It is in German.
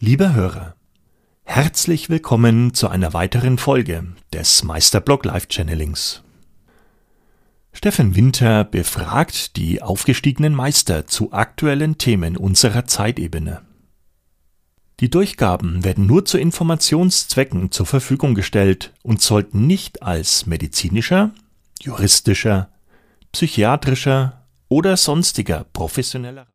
Lieber Hörer, herzlich willkommen zu einer weiteren Folge des Meisterblog Live Channelings. Steffen Winter befragt die aufgestiegenen Meister zu aktuellen Themen unserer Zeitebene. Die Durchgaben werden nur zu Informationszwecken zur Verfügung gestellt und sollten nicht als medizinischer, juristischer, psychiatrischer oder sonstiger professioneller